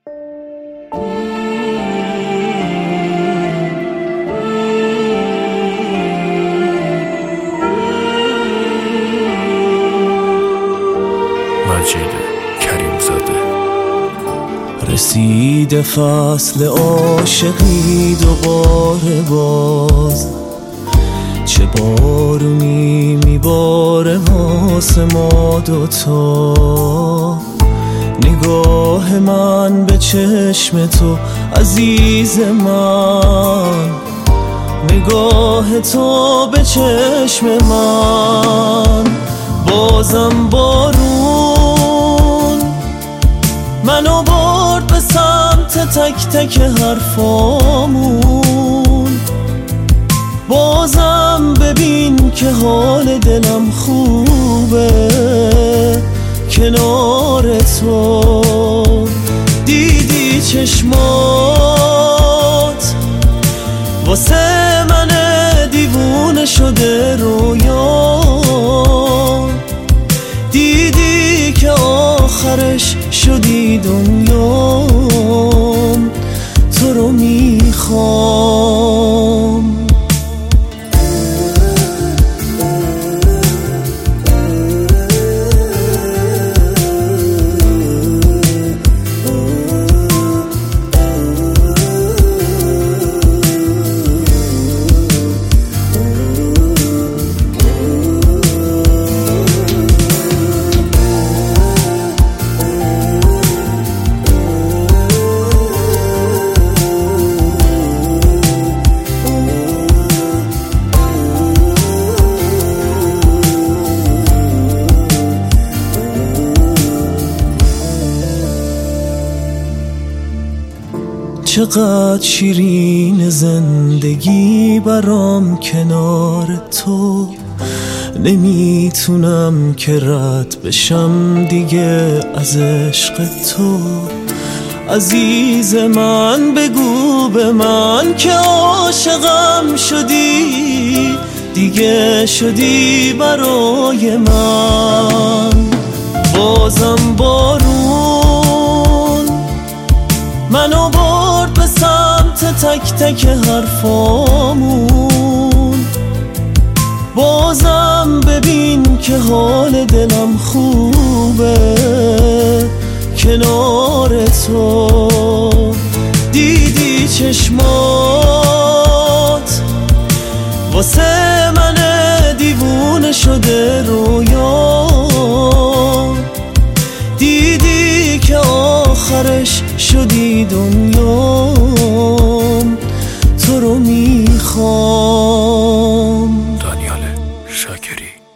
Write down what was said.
مجید کریمزاده. رسیده فصل عاشقی دوباره باز، چه بارونی میباره واسه ما دوتا. نگاه من به چشم تو عزیز من، نگاه تو به چشم من. بازم بارون منو برد به سمت تک تک حرفامون. بازم ببین که حال دلم خوبه کنار تو. دیدی چشمات واسه من دیوونه شده رویا. دیدی که آخرش شدی دنیام، تو رو میخوام. چقدر شیرین زندگی برام کنار تو. نمیتونم که رد بشم دیگه از عشق تو. عزیز من بگو به من که عاشقم شدی، دیگه شدی برای من. بازم بارون منو برد به سمت تک تک حرفامون. بازم ببین که حال دلم خوبه کنار تو. دیدی چشمات واسه من دیوونه شده رویا. دیدی که آخرش شدی دنیام، تو رو میخوام. دانیال شاکری.